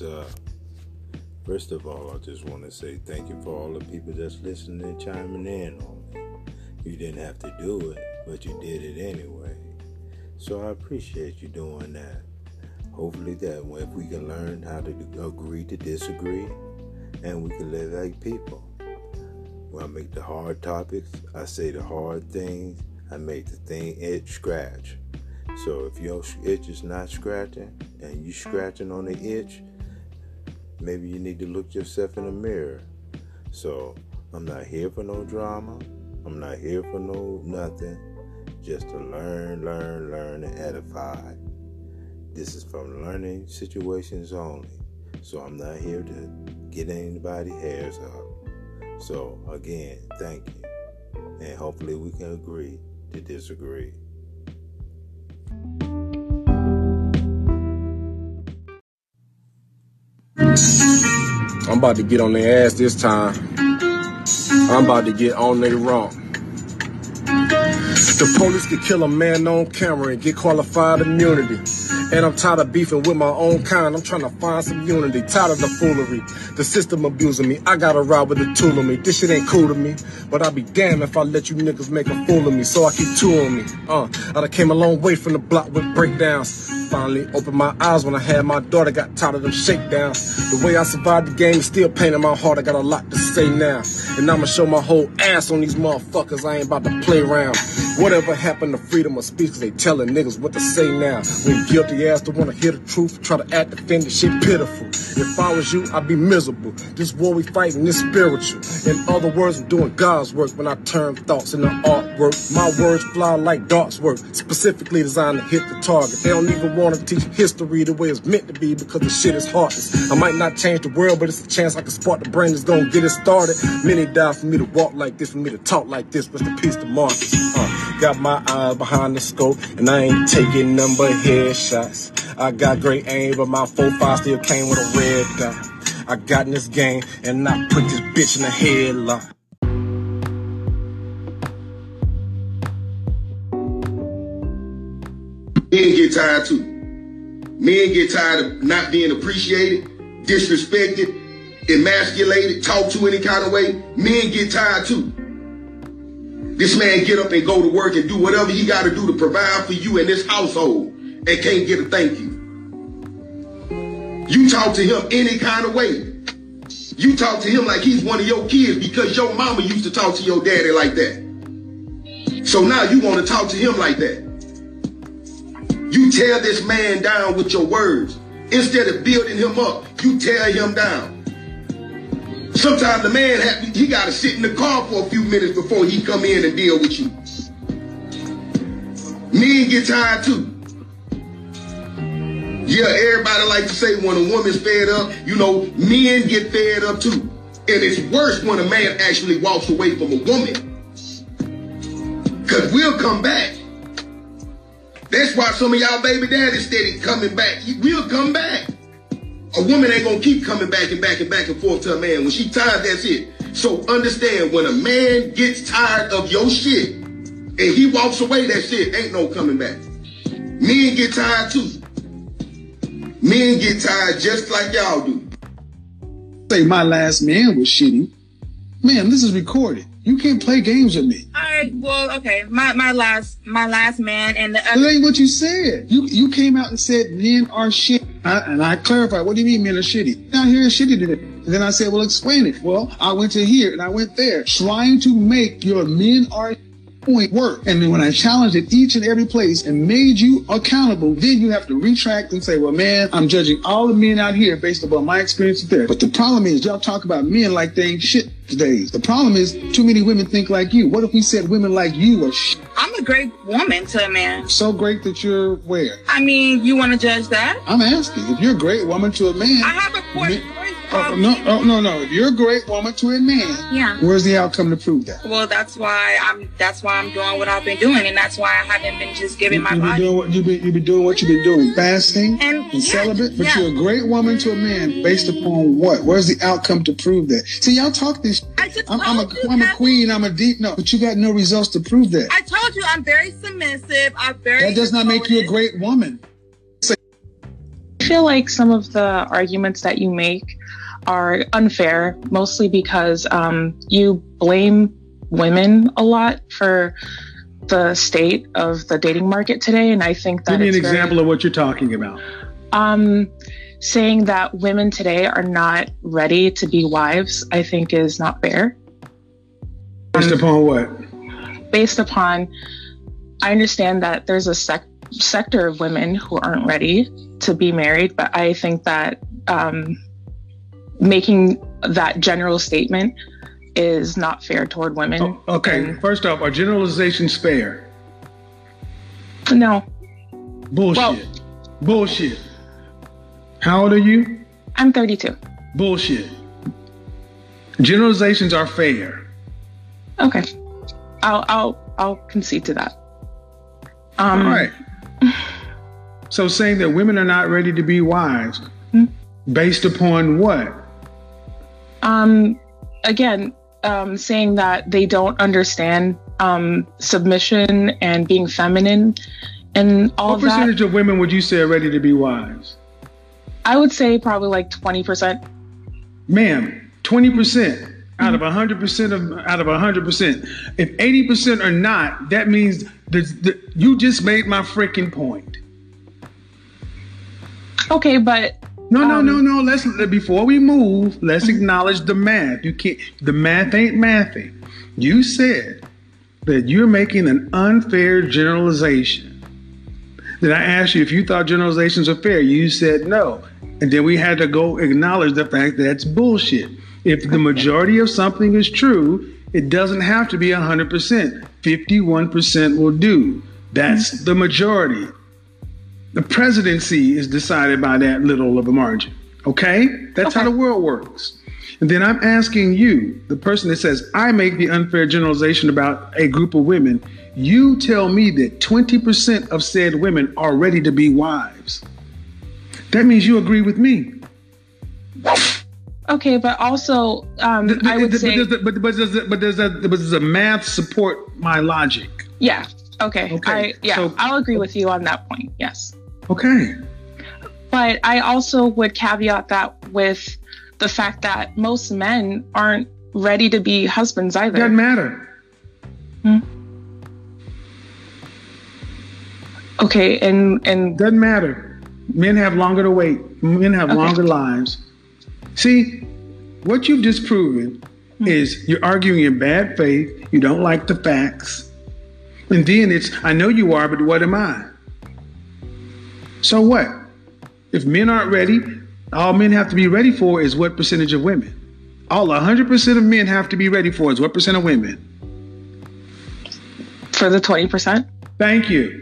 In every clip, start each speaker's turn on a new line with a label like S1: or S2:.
S1: what's up? First of all, I just want to say thank you for all the people that's listening and chiming in on me. You didn't have to do it, but you did it anyway. So I appreciate you doing that. Hopefully that if we can learn how to agree to disagree, and we can live like people. When I make the hard topics, I say the hard things. I make the thing itch scratch. So if your itch is not scratching and you scratching on the itch, maybe you need to look yourself in the mirror. So I'm not here for no drama. I'm not here for no nothing. Just to learn, and edify. This is from learning situations only. So I'm not here to get anybody's hairs up. So again, thank you. And hopefully we can agree to disagree.
S2: I'm about to get on their ass this time. I'm about to get on their rump. The police could kill a man on camera and get qualified immunity. And I'm tired of beefing with my own kind. I'm trying to find some unity. Tired of the foolery. The system abusing me. I gotta ride with a tool on me. This shit ain't cool to me. But I'll be damned if I let you niggas make a fool of me. So I keep two on me. I done came a long way from the block with breakdowns. Finally opened my eyes when I had my daughter. Got tired of them shakedowns. The way I survived the game is still pain in my heart. I got a lot to say now. And I'ma show my whole ass on these motherfuckers. I ain't about to play around. Whatever happened to freedom of speech? Cause they telling niggas what to say now. When guilty ass don't wanna hear the truth, try to act offended, shit pitiful. If I was you, I'd be miserable. This war we fighting is spiritual. In other words, I'm doing God's work when I turn thoughts into artwork. My words fly like darts work, specifically designed to hit the target. They don't even want to teach history the way it's meant to be because the shit is heartless. I might not change the world, but it's a chance I can spark the brain that's gonna get it started. Many die for me to walk like this, for me to talk like this. Rest in peace to Marcus. Got my eyes behind the scope, and I ain't taking none but headshots. I got great aim, but my 4.5 still came with a red dot. I got in this game, and I put this bitch in a headlock.
S3: Men get tired too. Men get tired of not being appreciated, disrespected, emasculated, talked to any kind of way. Men get tired too. This man get up and go to work and do whatever he got to do to provide for you in this household and can't get a thank you. You talk to him any kind of way. You talk to him like he's one of your kids because your mama used to talk to your daddy like that. So now you want to talk to him like that. You tear this man down with your words. Instead of building him up, you tear him down. Sometimes the man, he got to sit in the car for a few minutes before he come in and deal with you. Men get tired too. Yeah, everybody like to say when a woman's fed up, you know, men get fed up too. And it's worse when a man actually walks away from a woman. Because we'll come back. That's why some of y'all baby daddies steady coming back. We'll come back. A woman ain't gonna keep coming back and forth to a man. When she tired, that's it. So understand, when a man gets tired of your shit and he walks away, that shit ain't no coming back. Men get tired too. Men get tired just like y'all do.
S4: Say my last man was shitty. Man, this is recorded. You can't play games with me.
S5: All right, well, okay. My last man and the other.
S4: That ain't what you said. You came out and said men are shit. And I clarified, what do you mean men are shitty? Now here is shitty today. And then I said, well, explain it. Well, I went to here and I went there, trying to make your men are point work. And then when I challenged it each and every place and made you accountable, then you have to retract and say, well, man, I'm judging all the men out here based upon my experience there. But the problem is y'all talk about men like they ain't shit today. The problem is too many women think like you. What if we said women like you are shit?
S5: I'm a great woman to a man.
S4: So great that you're where?
S5: I mean, you want to judge that?
S4: I'm asking. If you're a great woman to a man.
S5: I have a point.
S4: No. If you're a great woman to a man,
S5: yeah.
S4: Where's the outcome to prove that?
S5: Well, that's why I'm doing what I've been doing, and that's why I haven't been just giving my body.
S4: You've been doing what you've been doing, fasting and celibate. But you're a great woman to a man based upon what? Where's the outcome to prove that? See, y'all talk this. I'm a queen. I'm a deep. No, but you got no results to prove that.
S5: I told you I'm very submissive.
S4: That does not make you a great woman.
S6: feel like some of the arguments that you make are unfair, mostly because you blame women a lot for the state of the dating market today. And I think that
S4: give me an example of what you're talking about.
S6: Saying that women today are not ready to be wives, I think is not fair.
S4: Based upon what?
S6: Based upon, I understand that there's a sector of women who aren't ready to be married, but I think that making that general statement is not fair toward women.
S4: Oh, okay,
S6: And
S4: first off, are generalizations fair?
S6: no,
S4: Bullshit. Bullshit. How old are you?
S6: I'm 32.
S4: Bullshit. Generalizations are fair.
S6: Okay, I'll concede to that.
S4: All right. So saying that women are not ready to be wives, based upon what?
S6: Again, saying that they don't understand submission and being feminine and all
S4: What
S6: of that.
S4: percentage of women would you say are ready to be wives?
S6: I would say probably like 20%.
S4: Ma'am, 20% out of 100% out of 100%. If 80% are not, that means you just made my freaking point.
S6: Okay, but
S4: No. Let's before we move, let's acknowledge the math. You can't. The math ain't mathing. You said that you're making an unfair generalization. Then I asked you if you thought generalizations are fair. You said no, and then we had to go acknowledge the fact that that's bullshit. If the majority of something is true, it doesn't have to be 100%. 51% will do. That's the majority. The presidency is decided by that little of a margin. Okay? That's how the world works. And then I'm asking you, the person that says, I make the unfair generalization about a group of women, you tell me that 20% of said women are ready to be wives. That means you agree with me.
S6: okay, but also I would say,
S4: does the math support my logic?
S6: yeah, okay,
S4: So-
S6: I'll agree with you on that point. Yes,
S4: Okay.
S6: but I also would caveat that with the fact that most men aren't ready to be husbands either.
S4: Doesn't matter.
S6: Okay, and
S4: Doesn't matter. Men have longer to wait. Men have longer lives. See, what you've just proven is you're arguing in bad faith. You don't like the facts. And then it's, I know you are, but what am I? So what? If men aren't ready, all men have to be ready for is what percentage of women? All 100% of men have to be ready for is what percent of women?
S6: for the 20%.
S4: Thank you.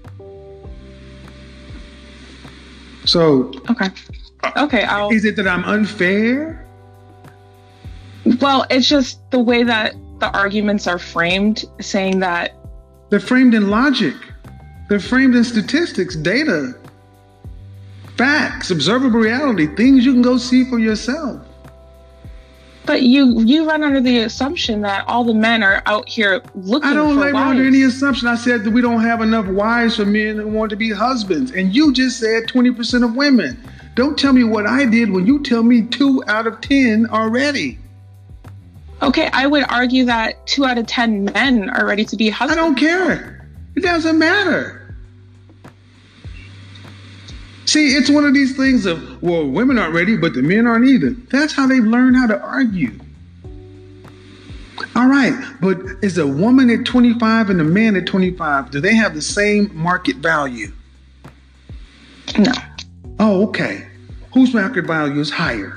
S4: So,
S6: Okay.
S4: is it that I'm unfair?
S6: Well, it's just the way that the arguments are framed, saying that
S4: They're framed in logic. They're framed in statistics, data, facts, observable reality, things you can go see for yourself.
S6: but you run under the assumption that all the men are out here looking
S4: I don't
S6: for
S4: labor
S6: wives.
S4: under any assumption. I said that we don't have enough wives for men who want to be husbands. And you just said 20% of women. Don't tell me what I did when you tell me 2 out of 10 are ready.
S6: Okay, I would argue that 2 out of 10 men are ready to be
S4: I
S6: husbands.
S4: don't care. It doesn't matter. See, it's one of these things of, well, women aren't ready, but the men aren't either. That's how they've learned how to argue. All right, but is a woman at 25 and a man at 25, do they have the same market value?
S6: No.
S4: Oh, okay. Whose market value is higher?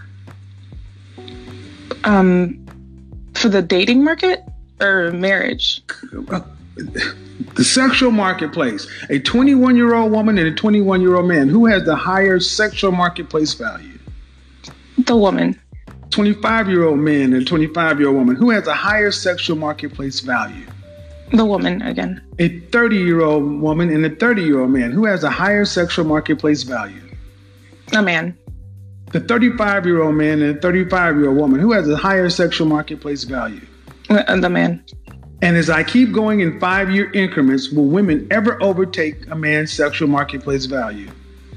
S6: For the dating market or marriage?
S4: The sexual marketplace. A 21-year-old woman and a 21-year-old man. Who has the higher sexual marketplace value?
S6: The woman.
S4: 25-year-old man and a 25-year-old woman. Who has a higher sexual marketplace value?
S6: The woman again.
S4: A 30-year-old woman and a 30-year-old man. Who has a higher sexual marketplace value?
S6: A man.
S4: The 35-year-old man and a 35-year-old woman. Who has a higher sexual marketplace value?
S6: The man.
S4: And as I keep going in 5-year increments, will women ever overtake a man's sexual marketplace value?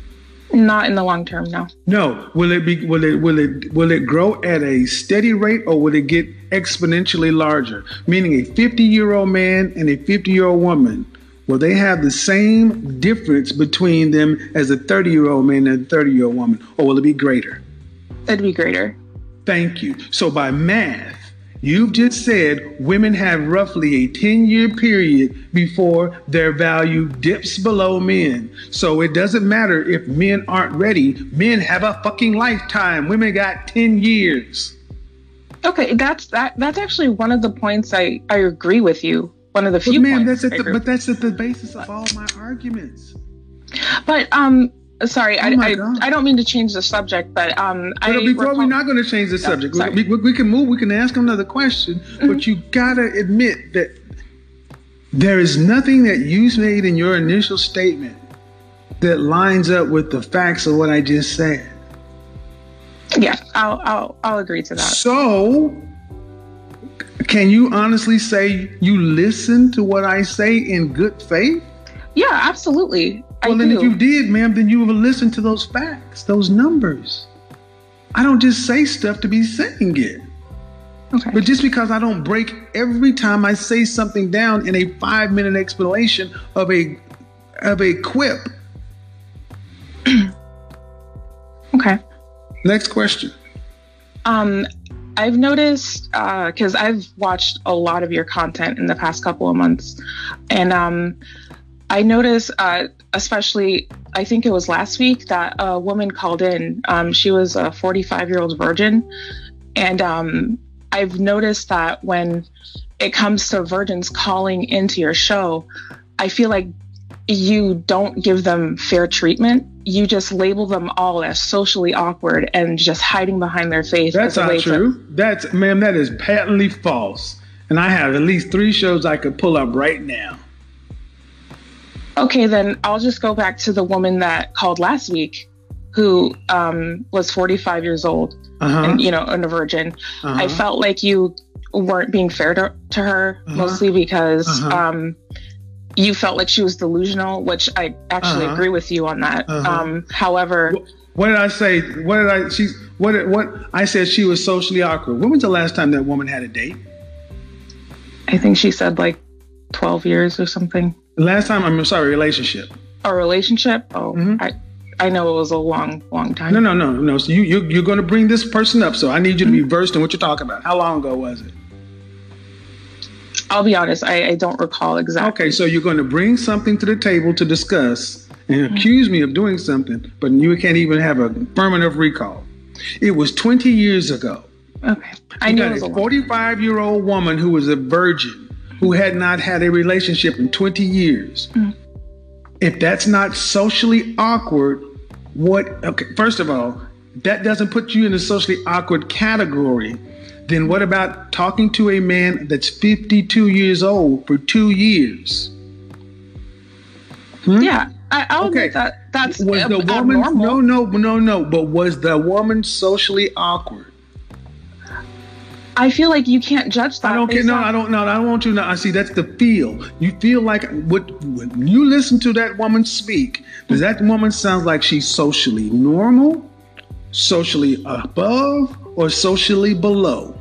S6: Not in the long term, no.
S4: No. Will it grow at a steady rate, or will it get exponentially larger? Meaning a 50-year-old man and a 50-year-old woman, will they have the same difference between them as a 30-year-old man and a 30-year-old woman, or will it be greater?
S6: It'd be greater.
S4: Thank you. So by math, you've just said women have roughly a 10-year period before their value dips below men. So it doesn't matter if men aren't ready. Men have a fucking lifetime. Women got 10 years.
S6: Okay, that's actually one of the points I agree with you. One of the few points.
S4: But that's at the basis of all my arguments.
S6: But sorry, I don't mean to change the subject, but
S4: we're not going to change the subject. We can move. We can ask another question, but you gotta admit that there is nothing that you made in your initial statement that lines up with the facts of what I just said.
S6: Yeah, I'll agree to that.
S4: So, can you honestly say you listen to what I say in good faith?
S6: Yeah, absolutely.
S4: Well, then if you did, ma'am, then you would listen to those facts, those numbers. I don't just say stuff to be saying it.
S6: Okay.
S4: But just because I don't break every time I say something down in a 5-minute explanation of a quip.
S6: Okay.
S4: Next question.
S6: I've noticed, because I've watched a lot of your content in the past couple of months, and I noticed, especially, I think it was last week, that a woman called in. She was a 45-year-old virgin. And I've noticed that when it comes to virgins calling into your show, I feel like you don't give them fair treatment. You just label them all as socially awkward and just hiding behind their face.
S4: That's not true. Ma'am, that is patently false. And I have at least 3 shows I could pull up right now.
S6: Okay, then I'll just go back to the woman that called last week, who was 45 years old and, and a virgin. I felt like you weren't being fair to her, mostly because you felt like she was delusional, which I actually agree with you on that. However,
S4: what did I say? What I said she was socially awkward. When was the last time that woman had a date?
S6: I think she said like 12 years or something.
S4: Last time, relationship.
S6: A relationship? Oh, I know it was a long time.
S4: No. So you're going to bring this person up, so I need you to be versed in what you're talking about. How long ago was it?
S6: I'll be honest, I don't recall exactly.
S4: Okay, so you're going to bring something to the table to discuss and accuse me of doing something, but you can't even have a firm enough recall. It was 20 years ago.
S6: Okay. I knew it was
S4: a 45-year-old woman who was a virgin, who had not had a relationship in 20 years. If that's not socially awkward, first of all, that doesn't put you in the socially awkward category. Then what about talking to a man that's 52 years old for 2 years?
S6: Yeah, I'll admit that that's
S4: was the woman abnormal. No. But was the woman socially awkward?
S6: I feel like you can't judge that.
S4: I don't want you to. I see that's the feel. You feel like when you listen to that woman speak, does that woman sound like she's socially normal, socially above, or socially below?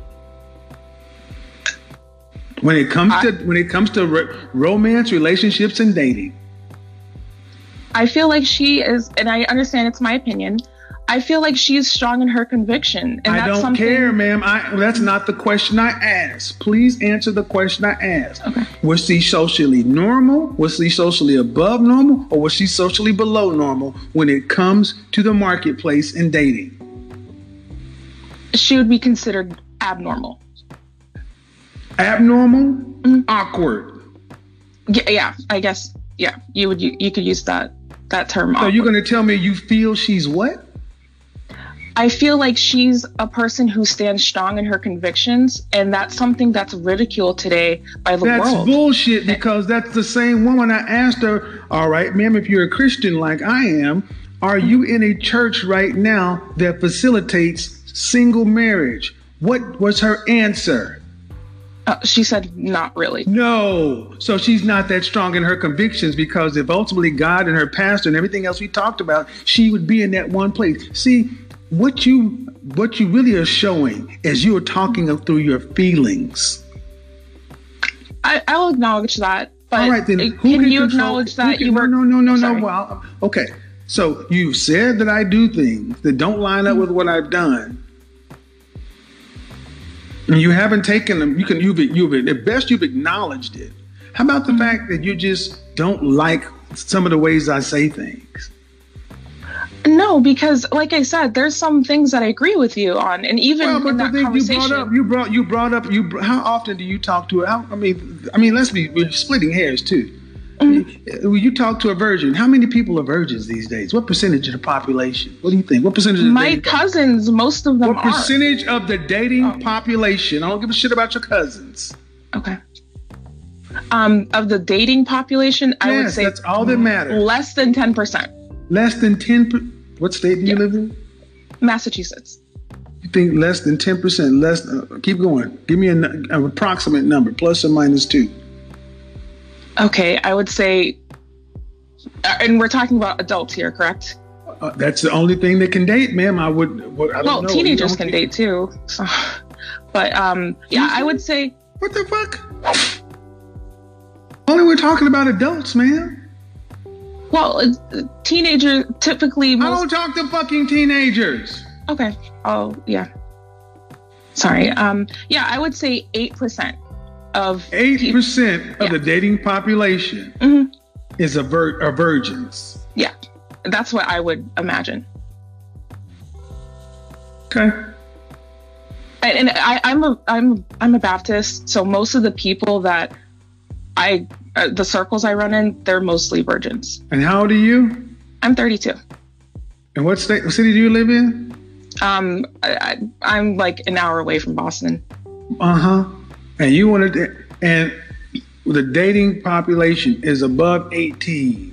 S4: When it comes to romance, relationships, and dating,
S6: I feel like she is, and I understand it's my opinion. I feel like she's strong in her conviction. And
S4: I don't care, ma'am. That's not the question I asked. Please answer the question I asked.
S6: Okay.
S4: Was she socially normal? Was she socially above normal? Or was she socially below normal when it comes to the marketplace and dating?
S6: She would be considered abnormal.
S4: Abnormal? Awkward.
S6: Yeah, I guess. Yeah, you could use that term.
S4: So you're going to tell me you feel she's what?
S6: I feel like she's a person who stands strong in her convictions, and that's something that's ridiculed today by the world.
S4: That's bullshit, because that's the same woman. I asked her, all right, ma'am, if you're a Christian like I am, are you in a church right now that facilitates single marriage? What was her answer?
S6: She said not really.
S4: No. So she's not that strong in her convictions, because if ultimately God and her pastor and everything else we talked about, she would be in that one place. See, what you really are showing is you are talking through your feelings.
S6: I'll acknowledge that. But
S4: all right, then
S6: can you acknowledge that you were...
S4: No. Well, okay. So you said that I do things that don't line up with what I've done. And you haven't taken them. You've at best you've acknowledged it. How about the fact that you just don't like some of the ways I say things?
S6: No, because like I said, there's some things that I agree with you on, and even in that conversation,
S4: you brought up. How often do you talk to? I mean, we're splitting hairs too. When you talk to a virgin, how many people are virgins these days? What percentage of the population? What do you think? What percentage of the
S6: my cousins, most of them
S4: are. What percentage of the dating population? I don't give a shit about your cousins.
S6: Okay. Of the dating population, I would say
S4: that's all that matters.
S6: Less than 10%.
S4: Less than 10%. What state do you live in?
S6: Massachusetts.
S4: You think less than 10%? Less. Keep going. Give me an approximate number, plus or minus 2.
S6: Okay, I would say, and we're talking about adults here, correct?
S4: That's the only thing that can date, ma'am. I don't know.
S6: Teenagers can date too. So, but I would say.
S4: What the fuck? Only we're talking about adults, man.
S6: Well, teenagers typically.
S4: I don't talk to fucking teenagers.
S6: Okay. Oh yeah. Sorry. I would say 8%. Of
S4: 8% of the dating population is are virgins.
S6: Yeah, that's what I would imagine.
S4: Okay.
S6: And I'm a Baptist, so most of the people that the circles I run in, they're mostly virgins.
S4: And how old are you?
S6: I'm 32.
S4: And what city do you live in?
S6: I'm like an hour away from Boston.
S4: And you wanted to, and the dating population is above 18.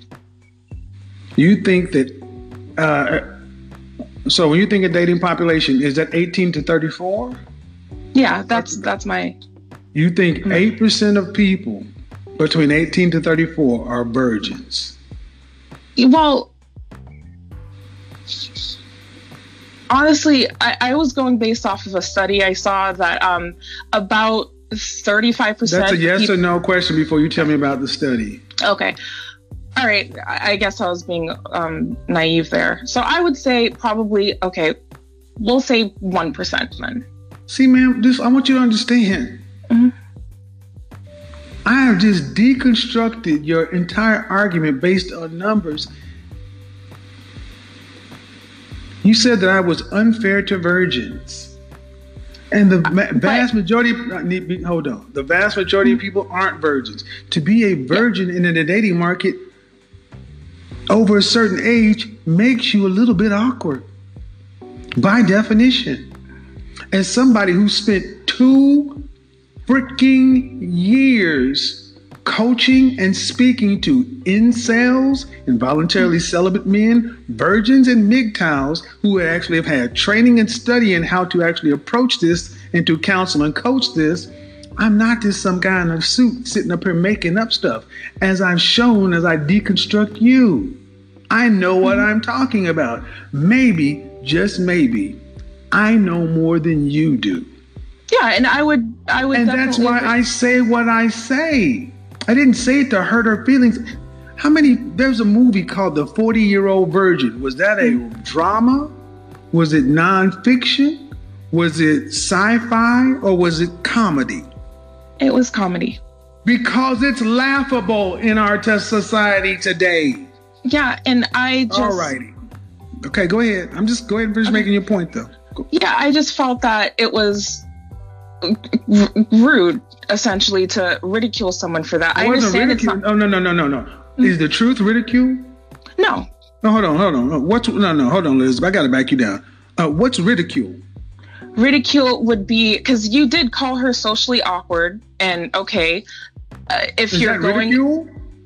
S4: You think that, so when you think of dating population, is that 18 to 34?
S6: Yeah, that's my.
S4: You think 8% of people between 18 to 34 are virgins?
S6: Well, honestly, I was going based off of a study. I saw that about 35%.
S4: That's a yes or no question before you tell me about the study.
S6: Okay. All right. I guess I was being naive there. So I would say probably, okay, we'll say 1% then.
S4: See, ma'am, I want you to understand. I have just deconstructed your entire argument based on numbers. You said that I was unfair to virgins. And the vast majority, the vast majority of people aren't virgins. To be a virgin in the dating market over a certain age makes you a little bit awkward by definition. As somebody who spent 2 freaking years coaching and speaking to incels, involuntarily celibate men, virgins, and MGTOWs who actually have had training and study in how to actually approach this and to counsel and coach this, I'm not just some guy in a suit sitting up here making up stuff. As I've shown, as I deconstruct you, I know what I'm talking about. Maybe, just maybe, I know more than you do.
S6: Yeah, and I would.
S4: And that's why I say what I say. I didn't say it to hurt her feelings. There's a movie called The 40-Year-Old Virgin. Was that a drama? Was it nonfiction? Was it sci-fi? Or was it comedy?
S6: It was comedy.
S4: Because it's laughable in our society today.
S6: Yeah, and I just...
S4: Alrighty. Okay, go ahead. Go ahead and finish making your point, though.
S6: Yeah, I just felt that it was rude, essentially, to ridicule someone for that. I understand it's not...
S4: No. Is the truth ridicule?
S6: No.
S4: No, hold on. Hold on, Liz. I got to back you down. What's ridicule?
S6: Ridicule would be, because you did call her socially awkward, and okay, if you're going...
S4: ridicule?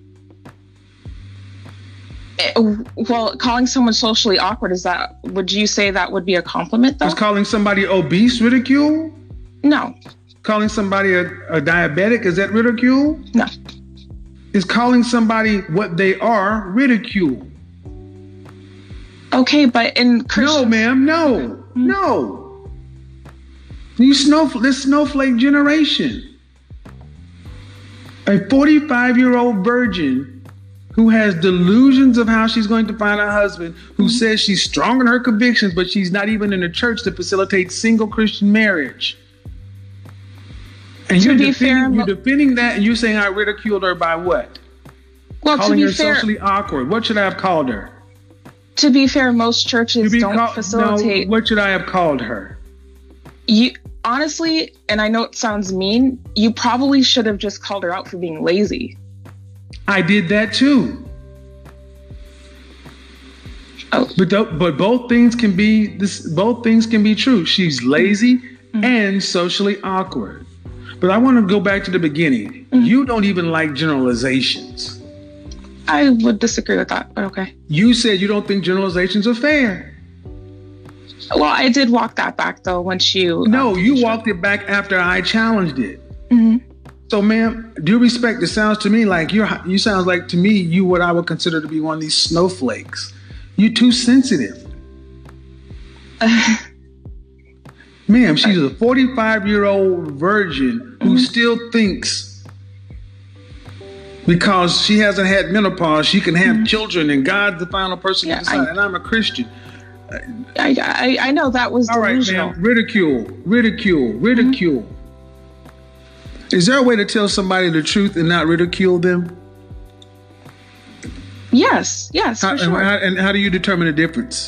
S6: Well, calling someone socially awkward, would you say that would be a compliment, though?
S4: Is calling somebody obese ridicule?
S6: No.
S4: Calling somebody a diabetic, is that ridicule?
S6: No.
S4: Is calling somebody what they are ridicule?
S6: Okay, but in Christian...
S4: No, ma'am, no. No. This snowflake generation. A 45-year-old virgin who has delusions of how she's going to find a husband, who says she's strong in her convictions, but she's not even in a church to facilitate single Christian marriage. And you're defending that, and you're saying I ridiculed her by what?
S6: Well,
S4: calling her socially awkward. What should I have called her?
S6: To be fair, most churches don't facilitate.
S4: No, what should I have called her?
S6: You honestly, and I know it sounds mean, you probably should have just called her out for being lazy.
S4: I did that too.
S6: Oh.
S4: But both things can be true. She's lazy and socially awkward. But I want to go back to the beginning. You don't even like generalizations.
S6: I would disagree with that, but okay.
S4: You said you don't think generalizations are fair.
S6: Well, I did walk that back though once you...
S4: No, you walked it back after I challenged it.
S6: Mm-hmm.
S4: So, ma'am, due respect, it sounds to me like you sounds like to me you what I would consider to be one of these snowflakes. You're too sensitive. Ma'am, she's a 45-year-old virgin who still thinks because she hasn't had menopause, she can have children and God's the final person to decide. And I'm a Christian.
S6: I know that was delusional.
S4: All right, ma'am. Ridicule. Is there a way to tell somebody the truth and not ridicule them?
S6: Yes, for sure.
S4: And how do you determine the difference?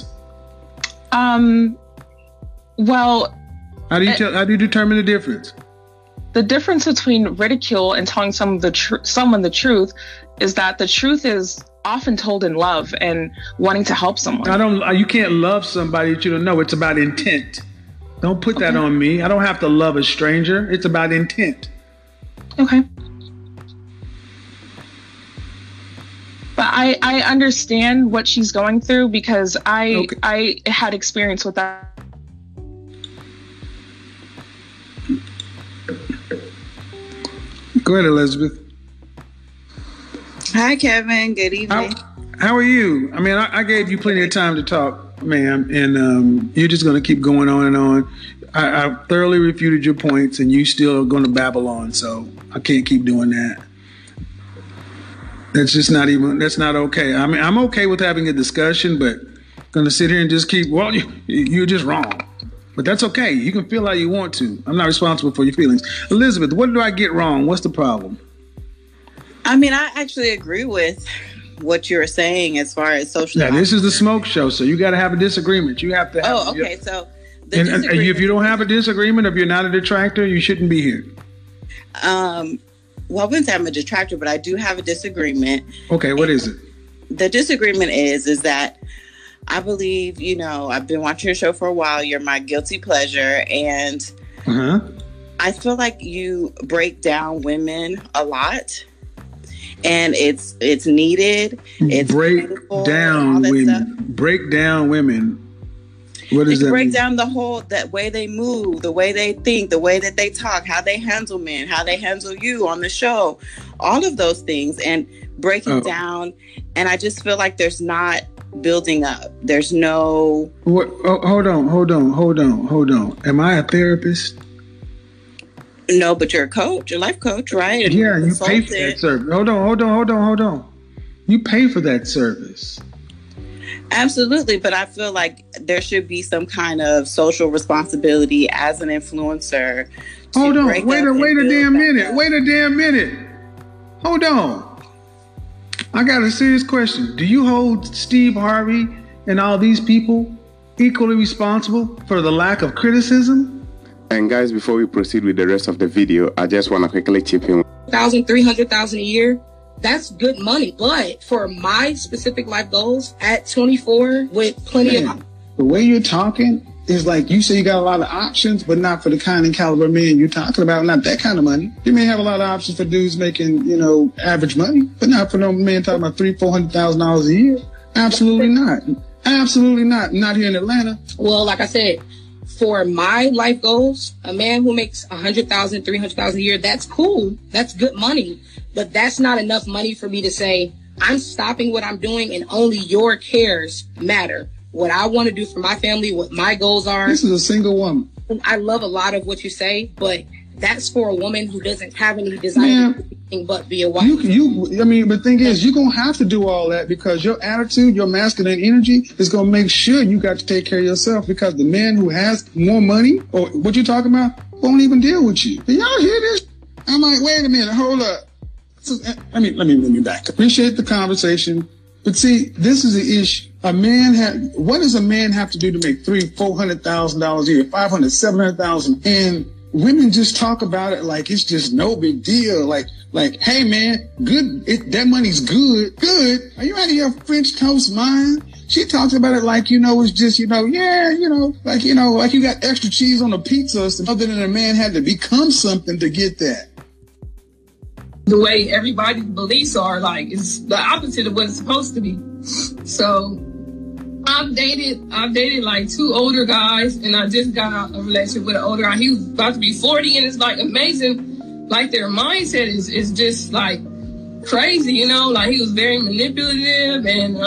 S6: Well,
S4: how do you determine the difference?
S6: The difference between ridicule and telling someone the truth is that the truth is often told in love and wanting to help someone.
S4: You can't love somebody that you don't know. It's about intent. Don't put that on me. I don't have to love a stranger. It's about intent.
S6: Okay. But I understand what she's going through because I had experience with that.
S4: Go ahead, Elizabeth.
S7: Hi, Kevin. Good evening.
S4: How are you? I mean, I gave you plenty of time to talk, ma'am, and you're just going to keep going on and on. I thoroughly refuted your points, and you still are going to babble on, so I can't keep doing that. That's not okay. I mean, I'm okay with having a discussion, but going to sit here and just keep, well, you're just wrong. But that's okay. You can feel how you want to. I'm not responsible for your feelings. Elizabeth, what do I get wrong? What's the problem?
S7: I mean, I actually agree with what you're saying as far as social.
S4: Yeah, this is the smoke show, so you got to have a disagreement. You have to have.
S7: Oh, okay. So,
S4: and if you don't have a disagreement, if you're not a detractor, you shouldn't be here.
S7: Well, I wouldn't say I'm a detractor, but I do have a disagreement.
S4: Okay, what is it?
S7: The disagreement is that I believe, I've been watching your show for a while. You're my guilty pleasure, and I feel like you break down women a lot. And it's needed. It's
S4: break down women. Break down women. What does that
S7: break
S4: mean?
S7: down the way they move, the way they think, the way that they talk, how they handle men, how they handle you on the show, all of those things, and breaking down. And I just feel like there's not building up. There's no.
S4: Hold on. Am I a therapist?
S7: No, but you're a coach, a life coach, right? And
S4: yeah, you pay for that service. Hold on. You pay for that service.
S7: Absolutely, but I feel like there should be some kind of social responsibility as an influencer.
S4: Hold on, wait a damn minute. Hold on. I got a serious question. Do you hold Steve Harvey and all these people equally responsible for the lack of criticism?
S8: And guys, before we proceed with the rest of the video, I just want to quickly chip in.
S9: $300,000 a year, that's good money. But for my specific life goals at 24 with plenty of...
S4: The way you're talking is like you say you got a lot of options, but not for the kind and caliber men you're talking about. Not that kind of money. You may have a lot of options for dudes making, average money, but not for no man talking about $300,000-$400,000 a year. Absolutely not. Absolutely not. Not here in Atlanta.
S9: Well, like I said, for my life goals, a man who makes $100,000, $300,000 a year, that's cool. That's good money. But that's not enough money for me to say, I'm stopping what I'm doing and only your cares matter. What I want to do for my family, what my goals are.
S4: This is a single woman.
S9: I love a lot of what you say, but that's for a woman who doesn't have any desire to do anything but be a wife.
S4: But the thing is, you're going to have to do all that because your attitude, your masculine energy is going to make sure you got to take care of yourself, because the man who has more money, or what you talking about, won't even deal with you. Do y'all hear this? I'm like, wait a minute, hold up. Let me back up. Appreciate the conversation. But see, this is the issue. What does a man have to do to make $300,000-$400,000 a year, $500,000, $700,000? And women just talk about it like it's just no big deal. Like, hey man, good. That money's good. Good. Are you out of your French toast mind? She talks about it like, it's just, like you got extra cheese on a pizza or something, other than a man had to become something to get that.
S10: The way everybody's beliefs are, like, it's the opposite of what it's supposed to be. So I've dated like 2 older guys, and I just got out of a relationship with an older guy. He was about to be 40, and it's like amazing. Like their mindset is just like crazy, like he was very manipulative and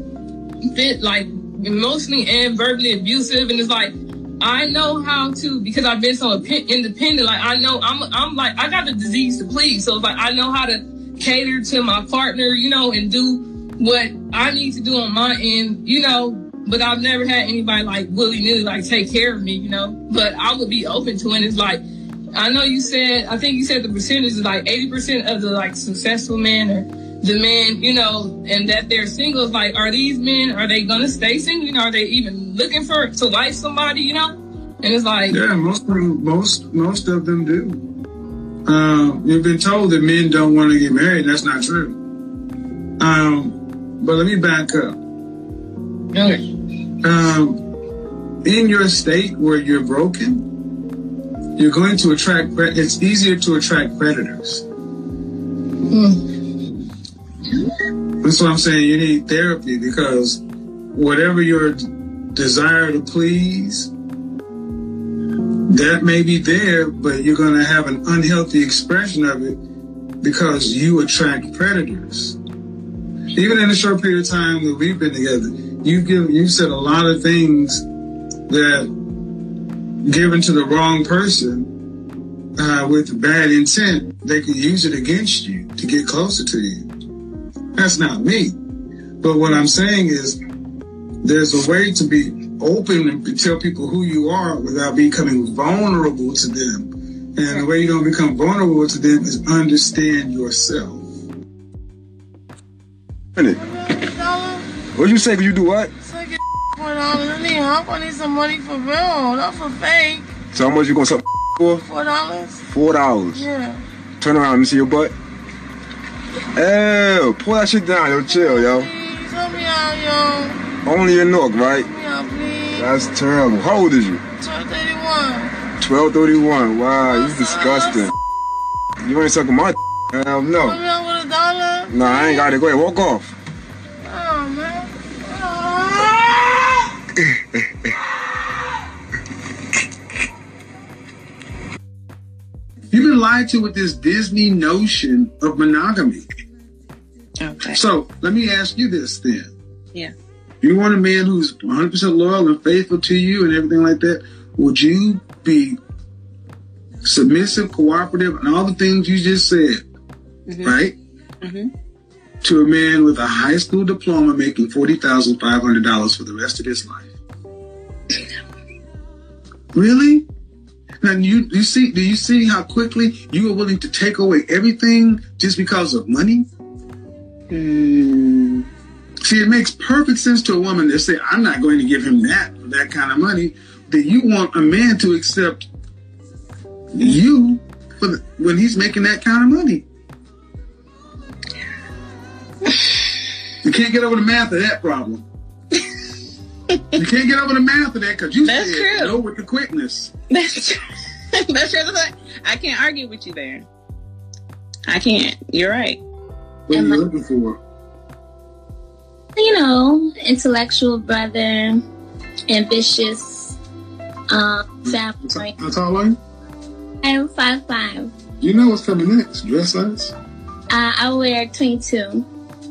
S10: like emotionally and verbally abusive. And it's like, I know how to, because I've been so independent. Like I know I'm like, I got the disease to please. So it's like, I know how to cater to my partner, and do what I need to do on my end, but I've never had anybody like willy-nilly like take care of me, but I would be open to it. It's like, I think you said the percentage is like 80% of the like successful men or the men, and that they're singles. Like, are these men, are they gonna stay single? Are they even looking to wife somebody, And it's like,
S4: yeah, most of them do. You've been told that men don't want to get married. That's not true. But let me back up.
S10: Okay.
S4: In your state where you're broken, you're going to attract. It's easier to attract predators. That's what I'm saying. You need therapy, because whatever your desire to please, that may be there, but you're going to have an unhealthy expression of it because you attract predators. Even in a short period of time that we've been together, you've said a lot of things that, given to the wrong person with bad intent, they can use it against you to get closer to you. That's not me. But what I'm saying is, there's a way to be open and tell people who you are without becoming vulnerable to them. And the way you don't become vulnerable to them is understand yourself.
S2: What'd you say? Could you do what?
S11: I get $4. I need help. I need some money for real, not for fake.
S2: So how much you gonna sell for?
S11: $4.
S2: $4?
S11: Yeah.
S2: Turn around, let me see your butt. Ew, pull that shit down, yo. Chill, yo.
S11: Please, help me out, yo.
S2: Only in Newark, right?
S11: Help me out, please.
S2: That's terrible. How old is you?
S11: 1231.
S2: 1231. Wow, you disgusting. You ain't sucking my hell no.
S11: Help me out with $1.
S2: Nah, I ain't got it. Go ahead, walk off.
S11: Oh, man.
S4: You've been lied to with this Disney notion of monogamy.
S7: Okay.
S4: So let me ask you this then.
S7: Yeah.
S4: You want a man who's 100% loyal and faithful to you and everything like that. Would you be submissive, cooperative, and all the things you just said, right? Mm-hmm. To a man with a high school diploma making $40,500 for the rest of his life? Really? Now, do you see how quickly you are willing to take away everything just because of money? See, it makes perfect sense to a woman that say, I'm not going to give him that kind of money. That you want a man to accept you when he's making that kind of money. You can't get over the math of that problem. You can't get over the math of that because you
S7: That's
S4: said
S7: true.
S4: no with the quickness.
S7: That's true. That's true. I can't argue with you there. I can't. You're right.
S4: What are you looking for?
S12: Intellectual brother, ambitious, 7
S4: How tall are you?
S12: I'm 5'5".
S4: You know what's coming next? Dress size?
S12: I wear 22.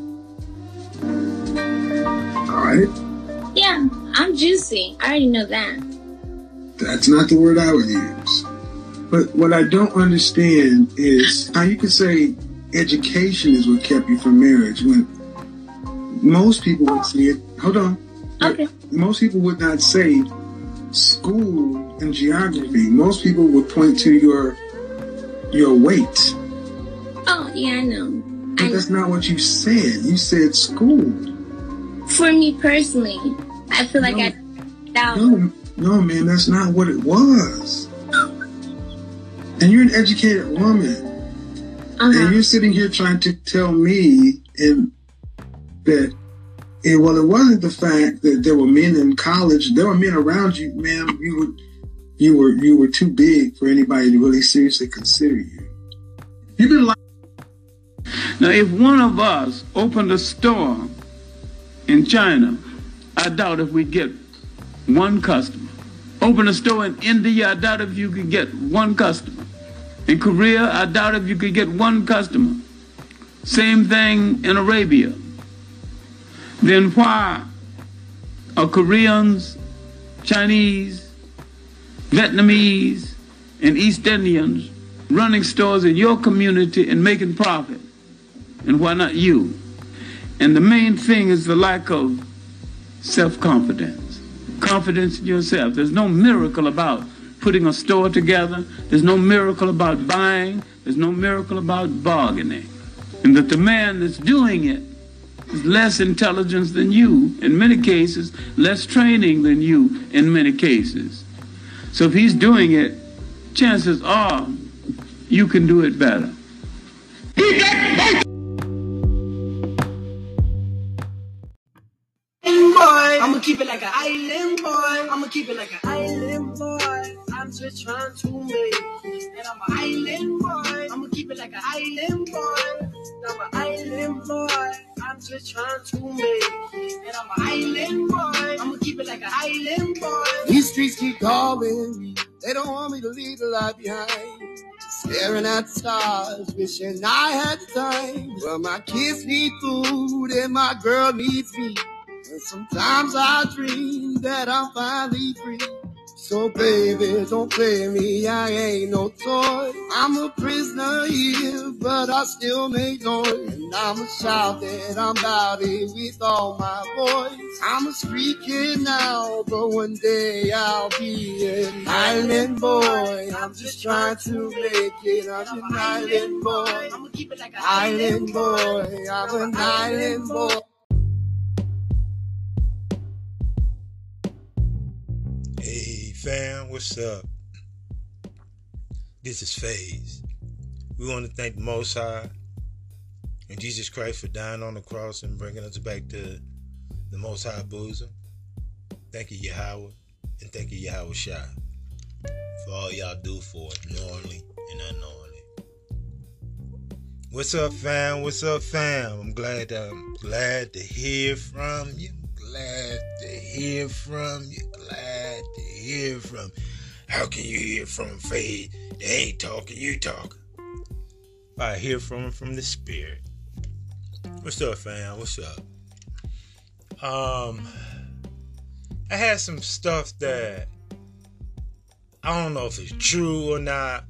S4: Alright.
S12: Yeah, I'm juicy. I already know that.
S4: That's not the word I would use. But what I don't understand is how you could say education is what kept you from marriage when most people would see it. Hold on.
S12: Okay.
S4: Most people would not say school and geography. Most people would point to your weight.
S12: Oh, yeah, I know.
S4: But that's not what you said. You said school.
S12: For me personally, I feel like
S4: No, man, that's not what it was. And you're an educated woman. And you're sitting here trying to tell me that it wasn't the fact that there were men in college. There were men around you, ma'am. You were too big for anybody to really seriously consider you. You've been
S13: Now, if one of us opened a store in China, I doubt if we'd get one customer. Open a store in India, I doubt if you could get one customer. In Korea, I doubt if you could get one customer. Same thing in Arabia. Then why are Koreans, Chinese, Vietnamese, and East Indians running stores in your community and making profit? And why not you? And the main thing is the lack of self-confidence. Confidence in yourself. There's no miracle about putting a store together. There's no miracle about buying. There's no miracle about bargaining. And that the man that's doing it is less intelligence than you, in many cases, less training than you, in many cases. So if he's doing it, chances are you can do it better.
S14: I'ma keep it like an island boy. I'ma keep it like an island boy. I'm just trying to make it. And I'm an island boy. I'ma keep it like an island boy. I'm an island boy. I'm just trying to make it. And I'm an island boy. I'ma keep it like an island boy.
S15: These streets keep calling me. They don't want me to leave the life behind. Staring at the stars, wishing I had the time. Well, my kids need food and my girl needs me. And sometimes I dream that I'm finally free. So baby, don't play me, I ain't no toy. I'm a prisoner here, but I still make noise. And I'ma shout that I'm about it with all my voice. I'm a street kid now, but one day I'll be an island boy. I'm just trying to make it, I'm an island boy. I'ma keep it like an island boy, I'm an island boy.
S1: Hey fam, what's up? This is FaZe. We want to thank the Most High and Jesus Christ for dying on the cross and bringing us back to the Most High bosom. Thank you, Yahweh, and thank you, Yahweh Shai, for all y'all do for us, knowingly and unknowingly. What's up, fam? What's up, fam? I'm glad to hear from you. Glad to hear from you. Glad to hear from. How can you hear from FaZe? They ain't talking, you talking. I hear from him from the spirit. What's up, fam? What's up? I had some stuff that I don't know if it's true or not,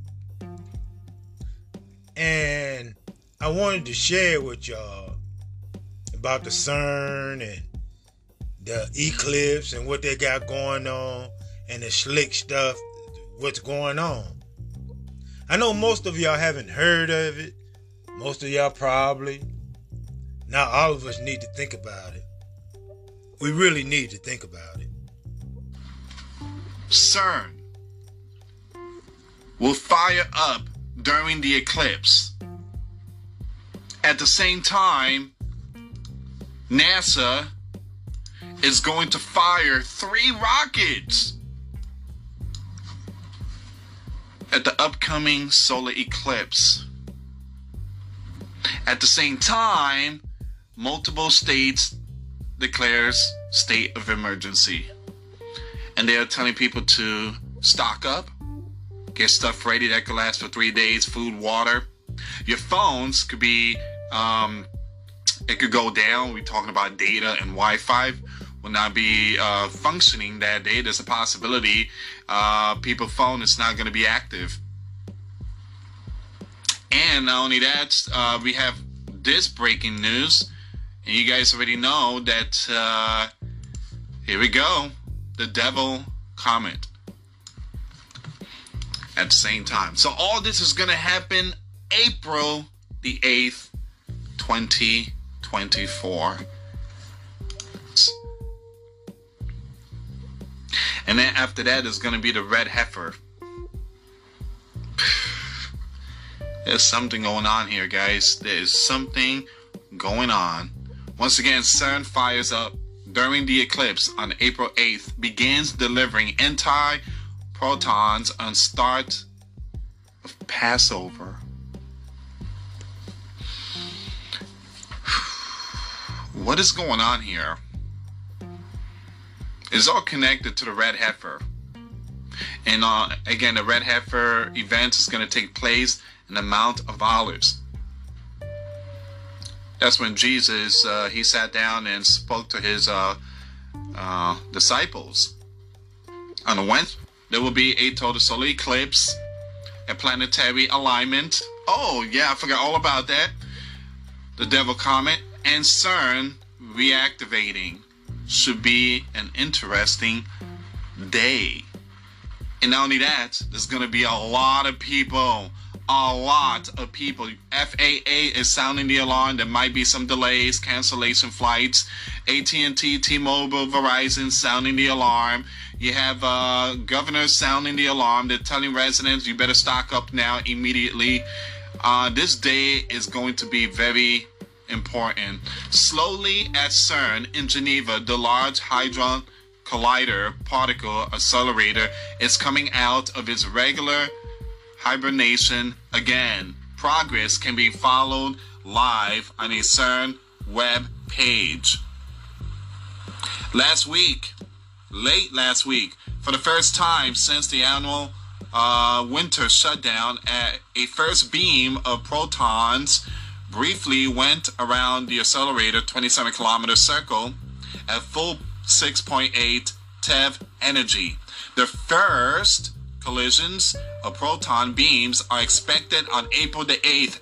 S1: and I wanted to share with y'all about the CERN and the eclipse and what they got going on and the slick stuff, what's going on. I know most of y'all haven't heard of it. Most of y'all probably. Now all of us need to think about it. We really need to think about it.
S16: CERN will fire up during the eclipse. At the same time, NASA is going to fire 3 rockets at the upcoming solar eclipse. At the same time, multiple states declares state of emergency. And they're telling people to stock up, get stuff ready that could last for 3 days, food, water. Your phones could be, it could go down. We're talking about data and Wi-Fi will not be functioning that day. There's a possibility people's phone is not going to be active. And not only that, we have this breaking news. And you guys already know that, here we go, the devil comet at the same time. So all this is going to happen April the 8th, 2024. And then after that is going to be the red heifer. There's something going on here, guys. There is something going on. Once again, CERN fires up during the eclipse on April 8th, begins delivering anti-protons on start of Passover. What is going on here? It's all connected to the red heifer. And again, the red heifer event is going to take place in the Mount of Olives. That's when Jesus, he sat down and spoke to his disciples. On the Wednesday, there will be a total solar eclipse, a planetary alignment. Oh, yeah, I forgot all about that. The devil comet and CERN reactivating. Should be an interesting day. And not only that, there's going to be a lot of people. FAA is sounding the alarm. There might be some delays, cancellation flights. AT&T, T-Mobile, Verizon sounding the alarm. You have governors sounding the alarm. They're telling residents, you better stock up now immediately. This day is going to be very important. Slowly at CERN in Geneva, the Large Hadron Collider particle accelerator is coming out of its regular hibernation again. Progress can be followed live on a CERN web page. Late last week, for the first time since the annual winter shutdown, a first beam of protons briefly went around the accelerator 27-kilometer circle at full 6.8 TeV energy. The first collisions of proton beams are expected on April the 8th.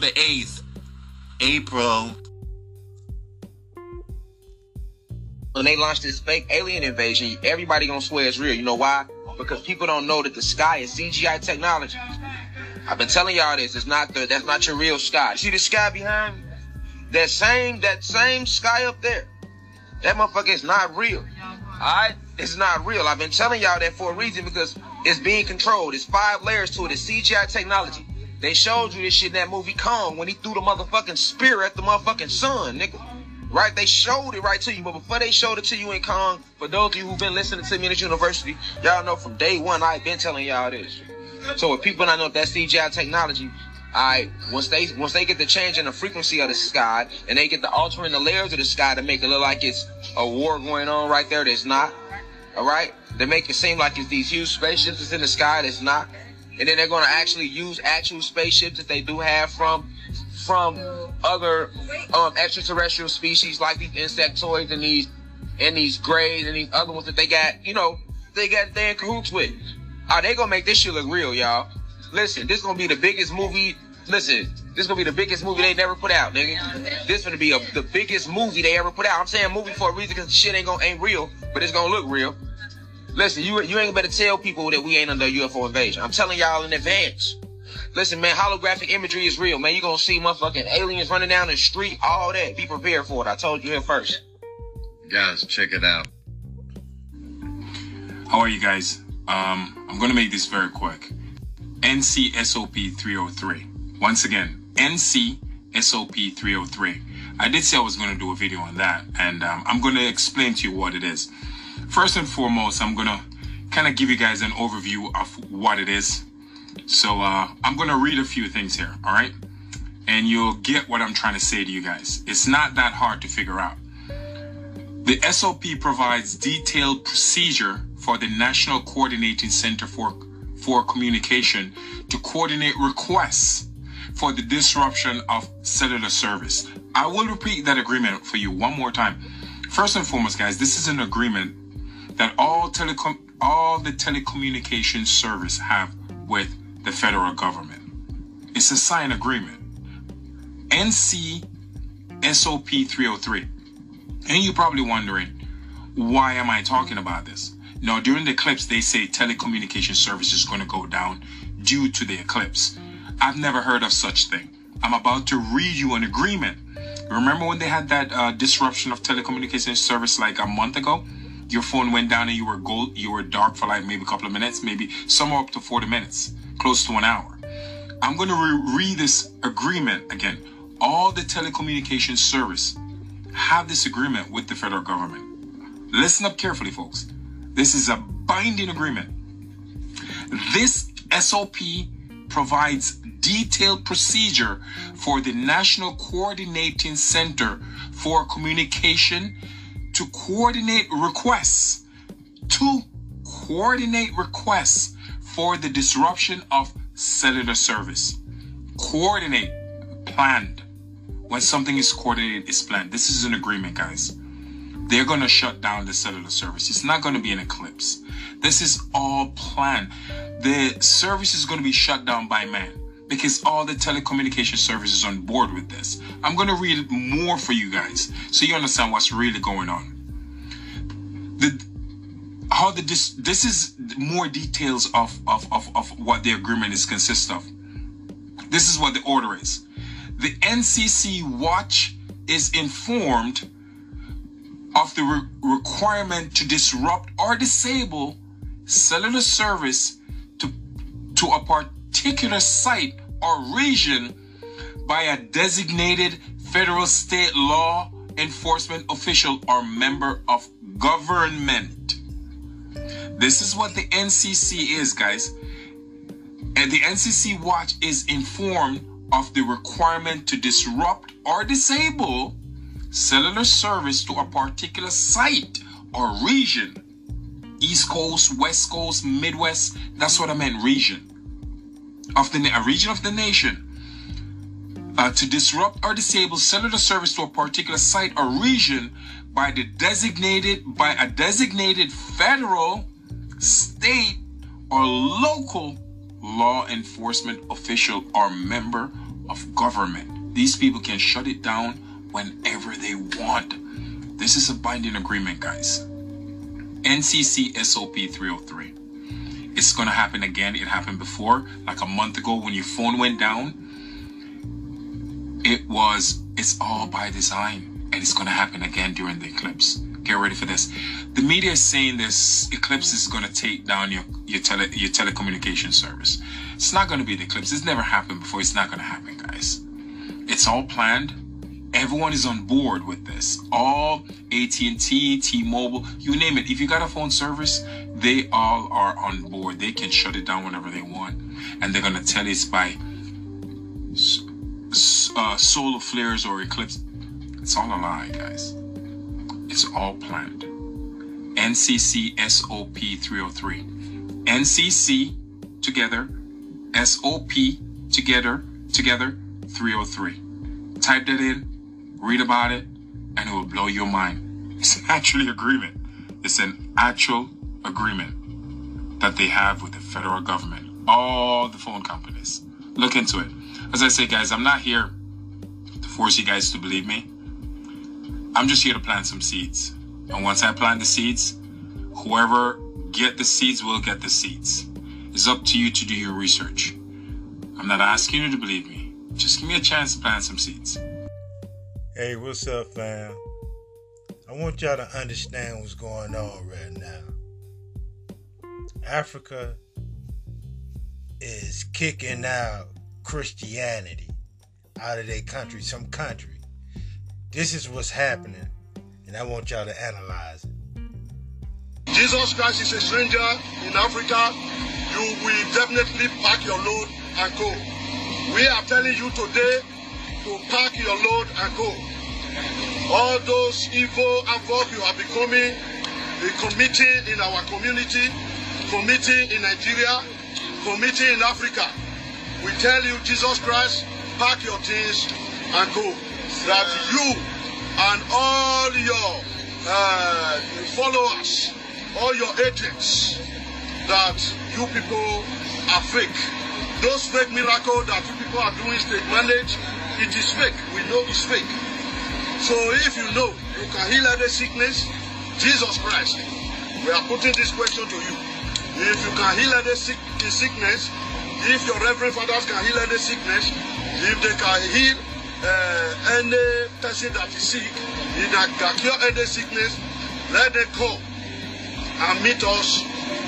S17: When they launched this fake alien invasion, everybody gonna swear it's real. You know why? Because people don't know that the sky is CGI technology. I've been telling y'all this. That's not your real sky. See the sky behind me? That same sky up there. That motherfucker is not real. Alright? It's not real. I've been telling y'all that for a reason, because it's being controlled. It's 5 layers to it. It's CGI technology. They showed you this shit in that movie Kong when he threw the motherfucking spear at the motherfucking sun, nigga. Right? They showed it right to you. But before they showed it to you in Kong, for those of you who've been listening to me at university, y'all know from day one I've been telling y'all this. So if people not know if that's CGI technology, once they get the change in the frequency of the sky and they get the altering the layers of the sky to make it look like it's a war going on right there, that's not. All right, they make it seem like it's these huge spaceships that's in the sky, that's not. And then they're going to actually use actual spaceships that they do have from other extraterrestrial species, like these insectoids and these greys and these other ones that they got they in cahoots with. They gonna make this shit look real, y'all. Listen, this gonna be the biggest movie. Listen, this gonna be the biggest movie they never put out, nigga. This gonna be the biggest movie they ever put out. I'm saying movie for a reason, because the shit ain't real, but it's gonna look real. Listen, you ain't better tell people that we ain't under a UFO invasion. I'm telling y'all in advance. Listen, man, holographic imagery is real, man. You gonna see motherfucking aliens running down the street, all that. Be prepared for it. I told you here first.
S18: Guys, check it out.
S19: How are you guys? I'm going to make this very quick. NCSOP 303. Once again, NCSOP 303. I did say I was going to do a video on that, and I'm going to explain to you what it is. First and foremost, I'm going to kind of give you guys an overview of what it is. So I'm going to read a few things here, all right? And you'll get what I'm trying to say to you guys. It's not that hard to figure out. The SOP provides detailed procedure for the National Coordinating Center for Communication to coordinate requests for the disruption of cellular service. I will repeat that agreement for you one more time. First and foremost, guys, this is an agreement that all the telecommunication service have with the federal government. It's a signed agreement. NC SOP 303. And you're probably wondering, why am I talking about this? Now, during the eclipse, they say telecommunication service is going to go down due to the eclipse. I've never heard of such thing. I'm about to read you an agreement. Remember when they had that disruption of telecommunication service like a month ago? Your phone went down and you were dark for like maybe a couple of minutes, maybe somewhere up to 40 minutes, close to an hour. I'm going to read this agreement again. All the telecommunication service have this agreement with the federal government. Listen up carefully, folks. This is a binding agreement. This SOP provides detailed procedure for the National Coordinating Center for Communication to coordinate requests for the disruption of cellular service. Coordinate, planned. When something is coordinated, it's planned. This is an agreement, guys. They're going to shut down the cellular service. It's not going to be an eclipse. This is all planned. The service is going to be shut down by man because all the telecommunication service is on board with this. I'm going to read more for you guys so you understand what's really going on. This is more details of what the agreement is consists of. This is what the order is. The NCC Watch is informed of the requirement to disrupt or disable cellular service to a particular site or region by a designated federal, state law enforcement official or member of government. This is what the NCC is, guys. And the NCC Watch is informed of the requirement to disrupt or disable cellular service to a particular site or region. East Coast, West Coast, Midwest. That's what I meant, region. A region of the nation. To disrupt or disable cellular service to a particular site or region by a designated federal, state, or local law enforcement official or member of government. These people can shut it down whenever they want. This is a binding agreement, guys. NCC SOP 303. It's going to happen again. It happened before, like a month ago when your phone went down. It's all by design, and it's going to happen again during the eclipse. Get ready for this. The media is saying this eclipse is going to take down your telecommunication service. It's not going to be the eclipse. It's never happened before. It's not going to happen, guys. It's all planned. Everyone is on board with this. All AT&T, T-Mobile, you name it. If you got a phone service, they all are on board. They can shut it down whenever they want. And they're going to tell you it's by solar flares or eclipse. It's all a lie, guys. It's all planned. NCC SOP 303. NCC together, SOP together 303. Type that in, read about it, and it will blow your mind. It's actually agreement. It's an actual agreement that they have with the federal government. All the phone companies. Look into it. As I say, guys, I'm not here to force you guys to believe me. I'm just here to plant some seeds. And once I plant the seeds, whoever get the seeds will get the seeds. It's up to you to do your research. I'm not asking you to believe me. Just give me a chance to plant some seeds.
S1: Hey, what's up, fam? I want y'all to understand what's going on right now. Africa is kicking out Christianity out of their country, some country. This is what's happening, and I want y'all to analyze it.
S2: Jesus Christ is a stranger in Africa. You will definitely pack your load and go. We are telling you today to pack your load and go.
S20: All those evil havoc you are becoming a committee in our community, committee in Nigeria, committee in Africa. We tell you, Jesus Christ, pack your things and go. That you and all your followers, all your agents, that you people are fake. Those fake miracles that you people are doing state manage, it is fake. We know it's fake. So if you know you can heal any sickness, Jesus Christ, we are putting this question to you. If you can heal any sickness, if your reverend fathers can heal any sickness, if they can heal any person that is sick, if they can cure any sickness, let them come and meet us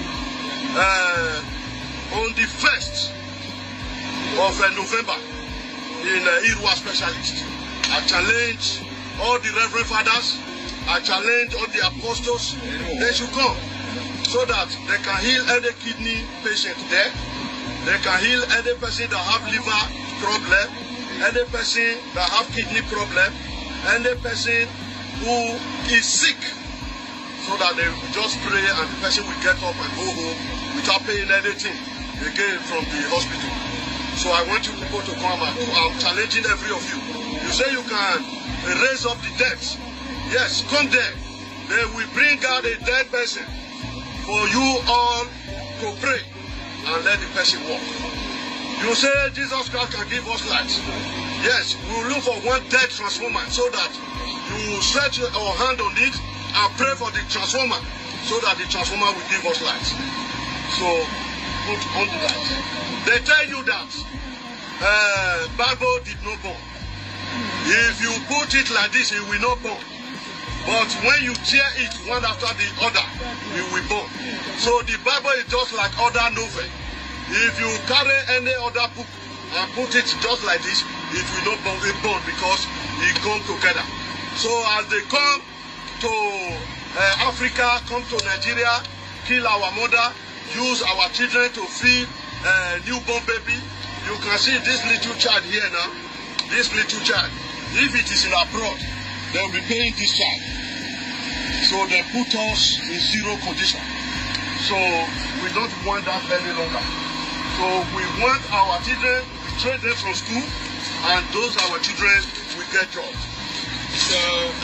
S20: on the 1st of November in Irua Specialist. I challenge all the reverend fathers, I challenge all the apostles, they should come so that they can heal any kidney patient there. They can heal any person that have liver problem, any person that have kidney problem, any person who is sick, so that they will just pray and the person will get up and go home without paying anything again from the hospital. So I want you people to come and I'm challenging every of you. You say you can raise up the dead. Yes, come there. They will bring out a dead person for you all to pray and let the person walk. You say Jesus Christ can give us light. Yes, we will look for one dead transformer so that you stretch your hand on it and pray for the transformer so that the transformer will give us light. So, put on the light. They tell you that Bible did not born. If you put it like this, it will not born. But when you tear it one after the other, it will born. So the Bible is just like other novel. If you carry any other book and put it just like this, it will not born because it come together. So as they come to Africa, come to Nigeria, kill our mother, use our children to feed newborn baby. You can see this little child here now. This little child. If it is in abroad, they will be paying this child. So they put us in zero condition. So we don't want that any longer. So we want our children, we train them from school, and those our children will get jobs. So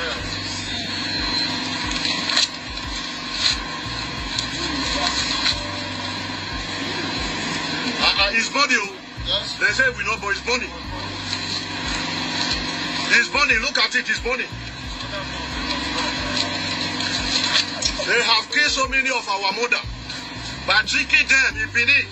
S20: his body, yes. They say we know, but his body. His body, look at it, his body. They have killed so many of our mother by tricking them in Benin.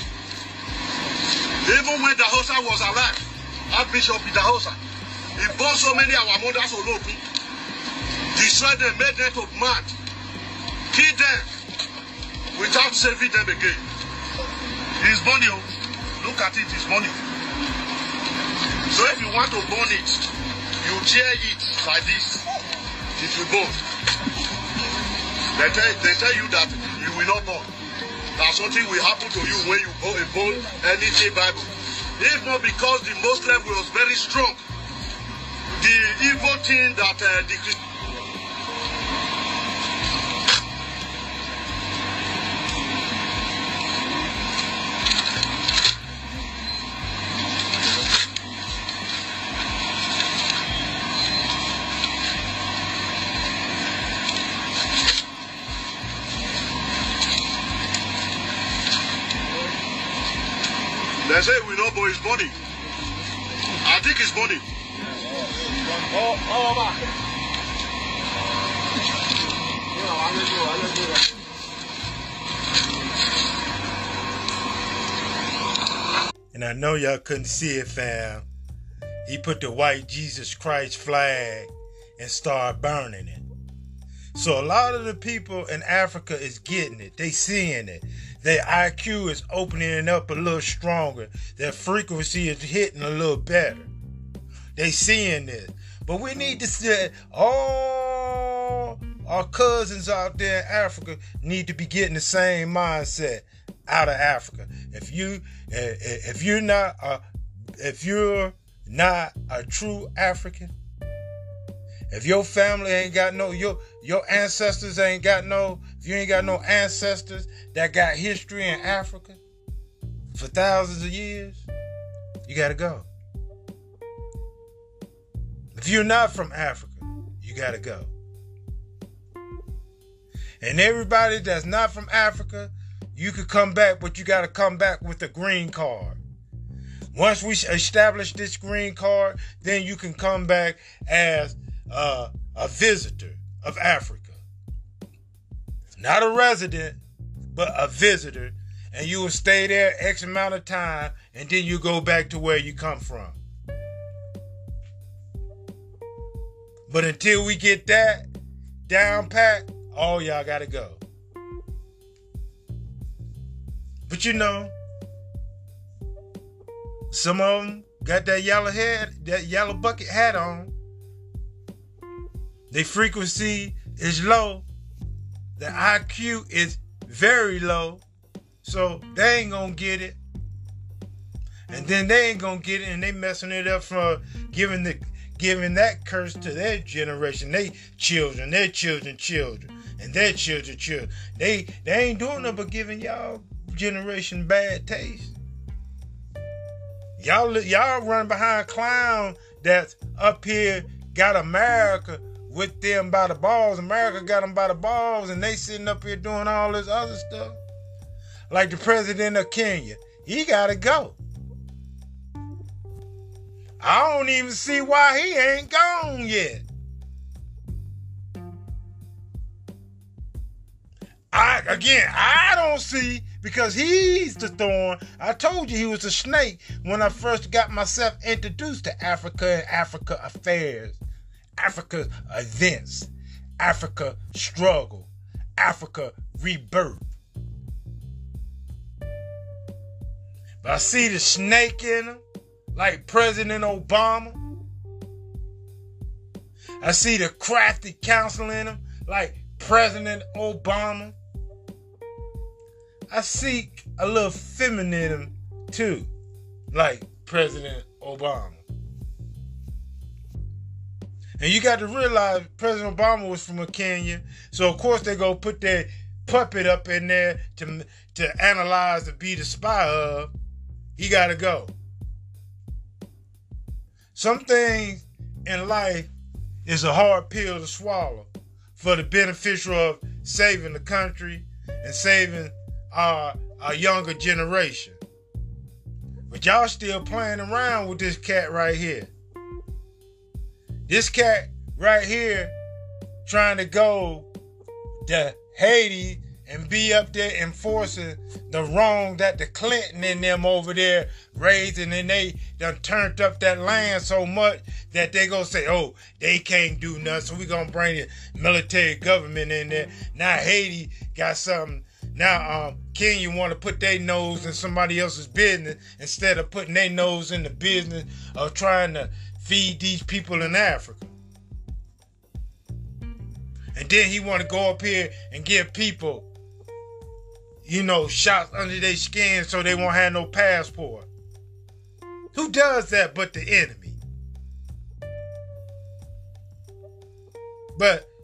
S20: Even when Dahosa was alive, Archbishop Dahosa, he burned so many of our mothers all over, destroyed them, made them to mad, killed them without saving them again. His body, look at it, his body. So if you want to burn it, you tear it like this, it will burn. They tell you that you will not burn. That something will happen to you when you burn anything Bible. If not because the Muslim was very strong, the evil thing that the Christian. They say we know about his body. I think his body.
S1: And I know y'all couldn't see it, fam. He put the white Jesus Christ flag and started burning it. So a lot of the people in Africa is getting it. They seeing it. Their IQ is opening up a little stronger. Their frequency is hitting a little better. They seeing this. But we need to see all our cousins out there in Africa need to be getting the same mindset out of Africa. If you're not a true African, If your family ain't got no, your ancestors ain't got no, if you ain't got no ancestors that got history in Africa for thousands of years, you gotta go. If you're not from Africa, you gotta go. And everybody that's not from Africa, you could come back, but you gotta come back with a green card. Once we establish this green card, then you can come back as a visitor of Africa. Not a resident, but a visitor. And you will stay there X amount of time, and then you go back to where you come from. But until we get that down pat, all y'all gotta go. But you know, some of them got that yellow bucket hat on. Their frequency is low. The IQ is very low. So they ain't gonna get it. And then they ain't gonna get it, and they messing it up for giving that curse to their generation, their children, and their children. They ain't doing nothing but giving y'all generation bad taste. Y'all run behind clown that's up here, got America with them by the balls. America got them by the balls, and they sitting up here doing all this other stuff. Like the president of Kenya, he gotta go. I don't even see why he ain't gone yet. I don't see, because he's the thorn. I told you he was a snake when I first got myself introduced to Africa and Africa affairs, Africa events, Africa struggle, Africa rebirth. But I see the snake in him, like President Obama. I see the crafty counsel in him, like President Obama. I see a little feminine too, like President Obama. And you got to realize President Obama was from Kenya, so of course they go put their puppet up in there to analyze and be the spy of. He got to go. Some things in life is a hard pill to swallow for the beneficial of saving the country and saving our younger generation. But y'all still playing around with this cat right here. This cat right here trying to go to Haiti and be up there enforcing the wrong that the Clinton and them over there raising, and they done turned up that land so much that they gonna say, oh, they can't do nothing, so we gonna bring the military government in there. Now Haiti got something. Now Kenya want to put their nose in somebody else's business instead of putting their nose in the business of trying to feed these people in Africa. And then he want to go up here and give people, shots under their skin so they won't have no passport. Who does that but the enemy? But,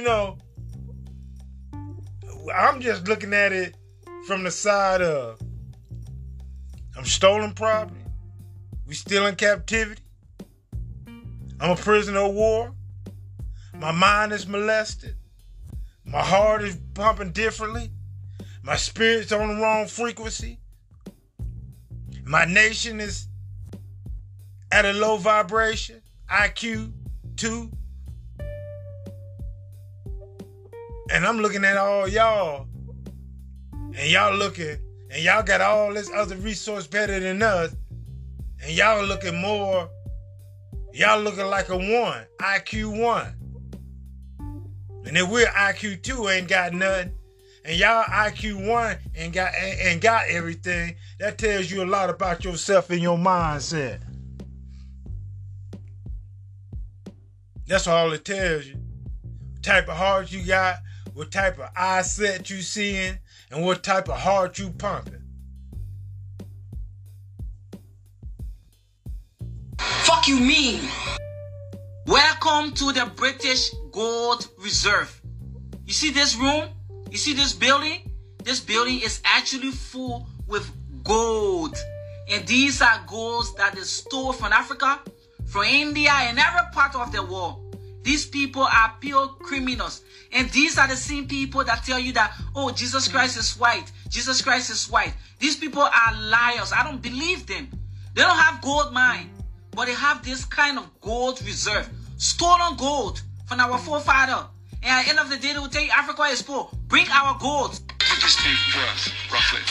S1: I'm just looking at it from the side of, I'm stolen property. We still in captivity. I'm a prisoner of war. My mind is molested. My heart is pumping differently. My spirit's on the wrong frequency. My nation is at a low vibration, IQ 2. And I'm looking at all y'all, and y'all looking, and y'all got all this other resource better than us, and y'all looking like a 1, IQ 1. And then we're IQ 2 ain't got nothing, and y'all IQ 1 ain't got everything. That tells you a lot about yourself and your mindset. That's all it tells you. What type of heart you got, what type of eye set you seeing, and what type of heart you pumping.
S14: Fuck you mean?
S21: Welcome to the British Gold Reserve. You see this room? You see this building? This building is actually full with gold. And these are golds that is stored from Africa, from India, and every part of the world. These people are pure criminals. And these are the same people that tell you that, oh, Jesus Christ is white. Jesus Christ is white. These people are liars. I don't believe them. They don't have gold mine, but they have this kind of gold reserve. Stolen gold from our forefather. And at the end of the day, they will tell you Africa is poor. Bring our gold.
S22: Would this be worth roughly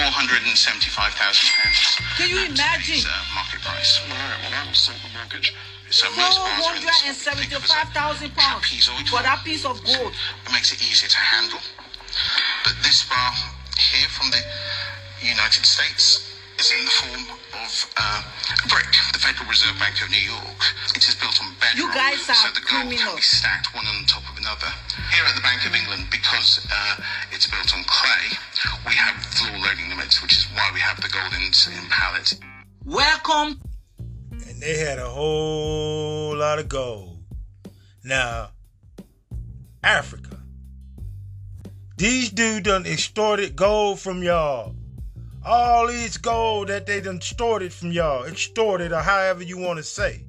S22: £475,000?
S21: Can you imagine?
S22: Market price.
S20: Right, well, that will sort the mortgage.
S22: So most bars are in this
S21: £475,000 for that piece of gold.
S22: It makes it easier to handle. But this bar here from the United States is in the form of BRIC, the Federal Reserve Bank of New York. It is built on bedrock,
S21: you guys are
S22: so the gold can be stacked one on top of another. Here at the Bank of England, because it's built on clay, we have floor loading limits, which is why we have the gold in pallets.
S21: Welcome.
S1: And they had a whole lot of gold. Now, Africa. These dudes done extorted gold from y'all. All these gold that they done extorted from y'all. Extorted, or however you want to say.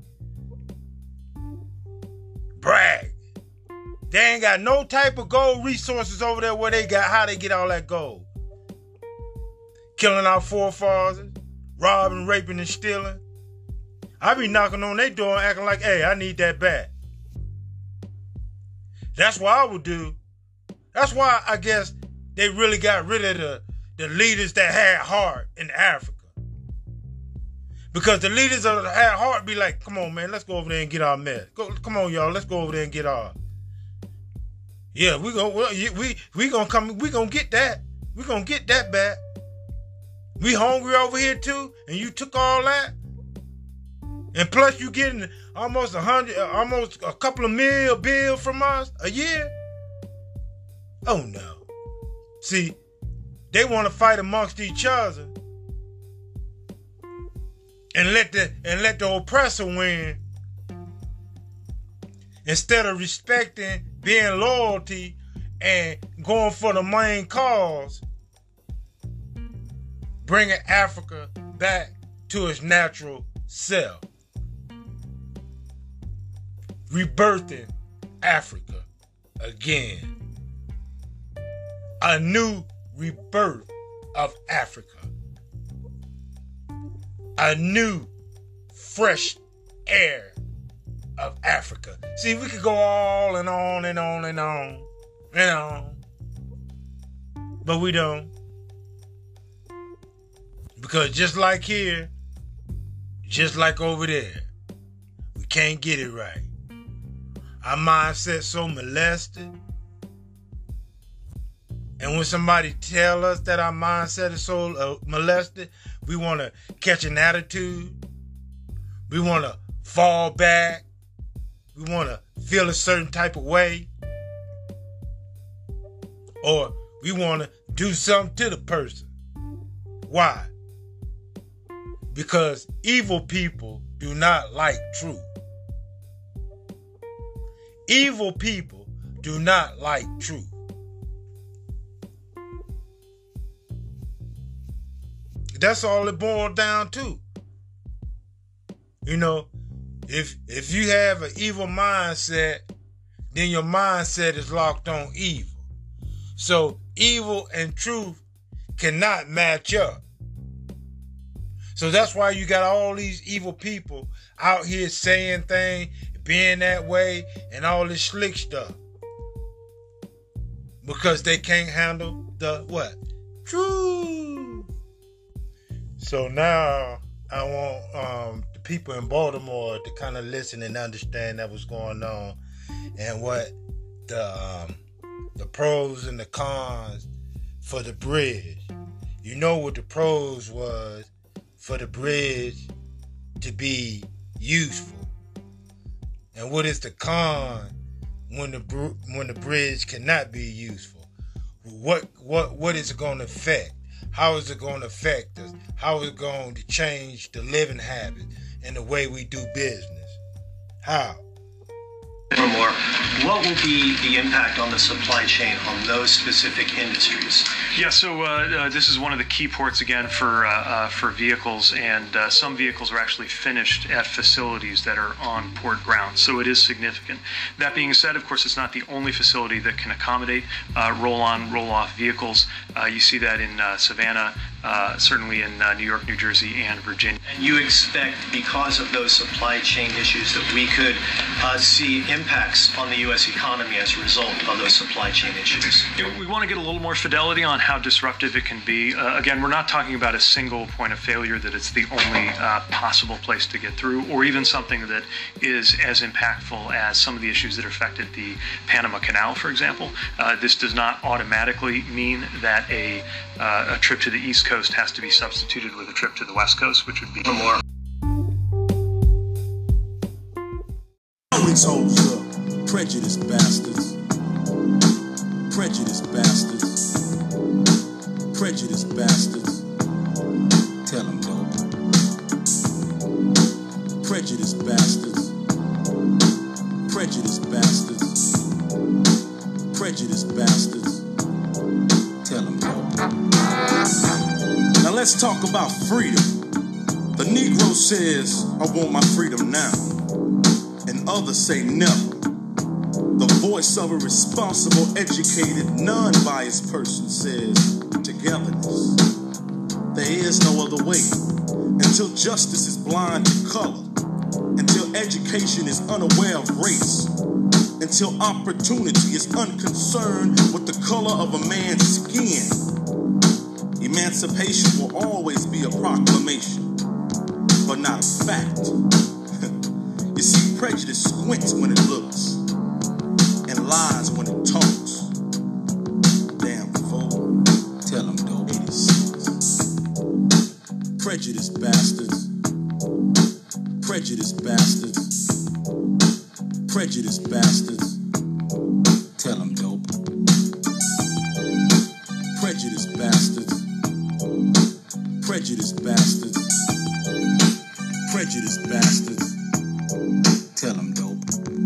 S1: Brag. They ain't got no type of gold resources over there where they got, how they get all that gold. Killing our forefathers. Robbing, raping, and stealing. I be knocking on their door and acting like, hey, I need that back. That's what I would do. That's why I guess they really got rid of the leaders that had heart in Africa. Because the leaders that had heart be like, come on, man, let's go over there and get our mess. Come on, y'all, let's go over there and get our. Yeah, we gonna come, we gonna get that. We gonna get that back. We hungry over here too, and you took all that. And plus you getting almost a couple of million bill from us a year. Oh no. See, they want to fight amongst each other and let the oppressor win instead of respecting, being loyalty, and going for the main cause, bringing Africa back to its natural self, rebirthing Africa again. A new rebirth of Africa. A new, fresh air of Africa. See, we could go all and on and on and on and on. But we don't. Because just like here, just like over there, we can't get it right. Our mindset so molested. And when somebody tell us that our mindset is so molested, we want to catch an attitude. We want to fall back. We want to feel a certain type of way. Or we want to do something to the person. Why? Because evil people do not like truth. Evil people do not like truth. That's all it boils down to. You know, if you have an evil mindset, then your mindset is locked on evil. So evil and truth cannot match up. So that's why you got all these evil people out here saying things, being that way, and all this slick stuff. Because they can't handle the what? Truth. So now I want the people in Baltimore to kind of listen and understand that what's going on and what the pros and the cons for the bridge. You know what the pros was for the bridge to be useful, and what is the con when the bridge cannot be useful? What is it going to affect? How is it going to affect us? How is it going to change the living habits and the way we do business? How?
S3: Or more. What will be the impact on the supply chain on those specific industries?
S5: Yeah, so this is one of the key ports again for vehicles, and some vehicles are actually finished at facilities that are on port grounds, so it is significant. That being said, of course, it's not the only facility that can accommodate roll-on, roll-off vehicles. You see that in Savannah, certainly in New York, New Jersey, and Virginia.
S3: And you expect, because of those supply chain issues, that we could see impacts on the U.S. economy as a result of those supply chain issues?
S5: We want to get a little more fidelity on how disruptive it can be. Again, we're not talking about a single point of failure that it's the only possible place to get through, or even something that is as impactful as some of the issues that affected the Panama Canal, for example. This does not automatically mean that a trip to the East Coast has to be substituted with a trip to the West Coast, which would be more.
S2: These hoes up, prejudice bastards, prejudice bastards, prejudice bastards. Tell them though. Prejudice bastards, prejudice bastards, prejudice bastards. Tell them though. Now let's talk about freedom. The Negro says, I want my freedom now. And others say never. The voice of a responsible, educated, non-biased person says togetherness. There is no other way. Until justice is blind to color, until education is unaware of race, until opportunity is unconcerned with the color of a man's skin, emancipation will always be a proclamation, but not a fact. You see, prejudice squints when it looks and lies when it talks. Damn fool, tell them though. 86. Prejudice bastards, prejudice bastards, prejudice bastards. Tell them dope. Prejudice bastards, prejudice bastards, prejudice bastards. Tell them dope.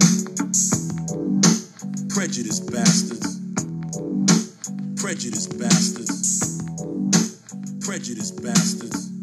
S2: Prejudice bastards, prejudice bastards, prejudice bastards.